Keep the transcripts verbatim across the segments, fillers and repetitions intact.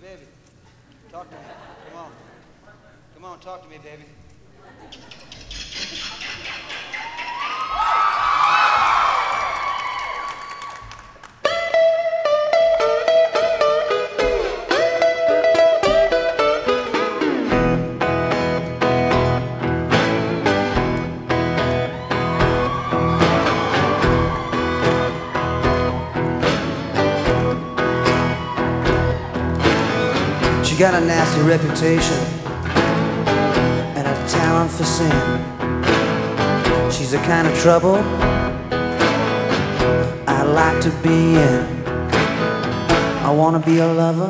baby. Talk to me. Come on. Come on, talk to me, baby. She got a nasty reputation and a talent for sin. She's the kind of trouble I like to be in. I wanna be a lover,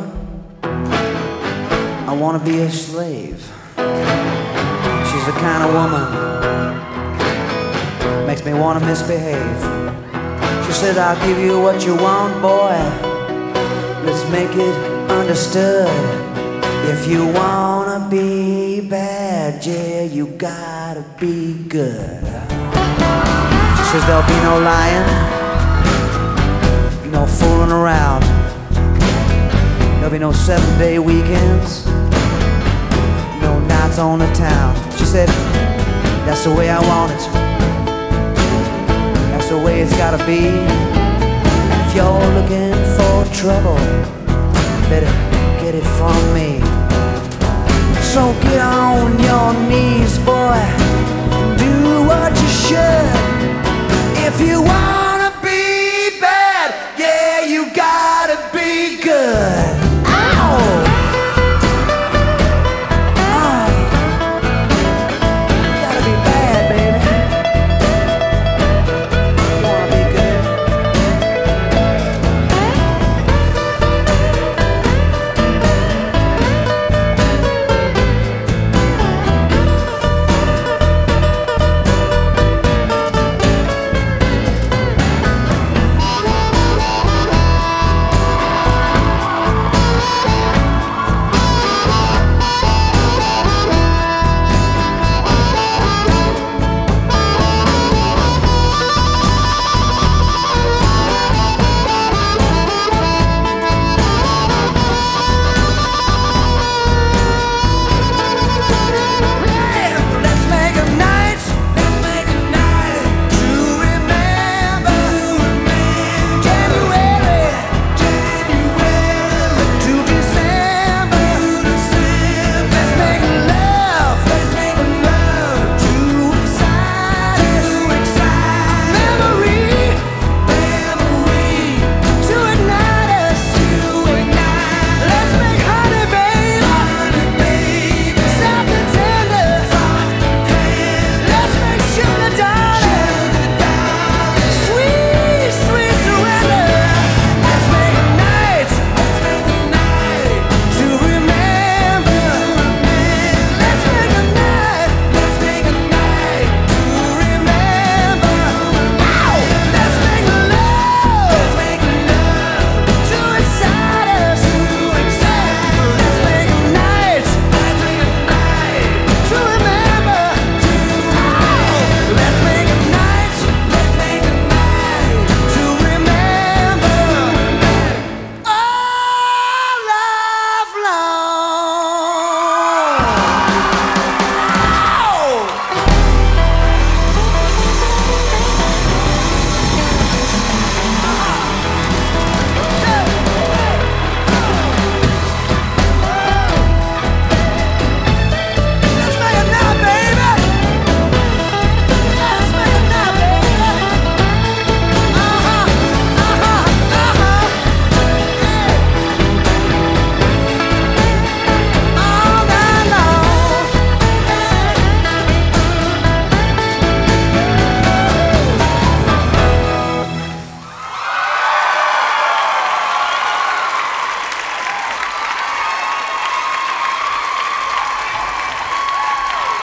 I wanna be a slave. She's the kind of woman makes me wanna misbehave. She said, I'll give you what you want, boy. Let's make it understood. If you wanna be bad, yeah, you gotta be good. She says there'll be no lying, no fooling around. There'll be no seven-day weekends, no nights on the town. She said, that's the way I want it, that's the way it's gotta be. And if you're looking for trouble, better get it from me. So get on your knees, boy, and do what you should. If you want